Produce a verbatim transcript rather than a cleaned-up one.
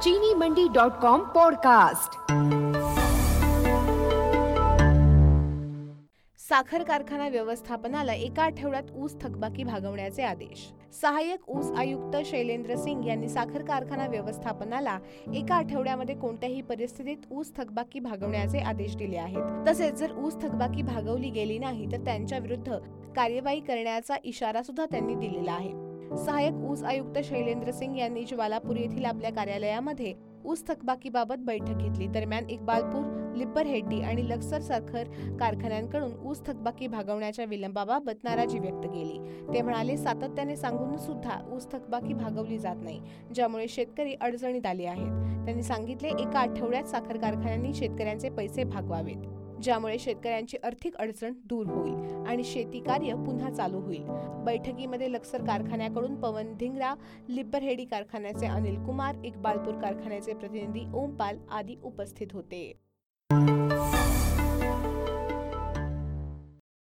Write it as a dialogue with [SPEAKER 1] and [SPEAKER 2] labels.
[SPEAKER 1] चीनी मंडी dot com podcast.
[SPEAKER 2] साखर कारखाना व्यवस्थापनाला एका आठवड्यात ऊस थकबाकी भागवण्याचे आदेश। सहाय्यक ऊस आयुक्त शैलेंद्र सिंग यांनी साखर कारखाना व्यवस्थापनाला एका आठवड्यामध्ये कोणत्याही परिस्थितीत ऊस थकबाकी भागवण्याचे आदेश दिले आहेत। तसेच जर ऊस थकबाकी भागवली गेली नाही तर त्यांच्या विरुद्ध कार्यवाही करण्याचा इशारा सुद्धा त्यांनी दिलेला आहे। सहाय्यक ऊस आयुक्त शैलेंद्र सिंग यांनी ज्वालापूर येथील आपल्या कार्यालयामध्ये ऊस थकबाकीबाबत बैठक घेतली। दरम्यान इक्बालपूर, लिब्बरहेड्डी आणि लक्सर साखर कारखान्यांकडून ऊस थकबाकी भागवण्याच्या विलंबाबाबत नाराजी व्यक्त केली। ते म्हणाले, सातत्याने सांगून सुद्धा ऊस थकबाकी भागवली जात नाही, ज्यामुळे शेतकरी अडचणीत आले आहेत। त्यांनी सांगितले, एका आठवड्यात साखर कारखान्यांनी शेतकऱ्यांचे पैसे भागवावेत, ज्यामुळे शेतकऱ्यांची आर्थिक अडचण दूर होईल आणि शेती कार्य पुन्हा चालू होईल। बैठकीमध्ये लक्सर कारखान्याकडून पवन धिंगरा, लिब्बरहेड्डी कारखान्याचे अनिल कुमार, इक्बालपूर कारखान्याचे प्रतिनिधी ओमपाल आदी उपस्थित होते।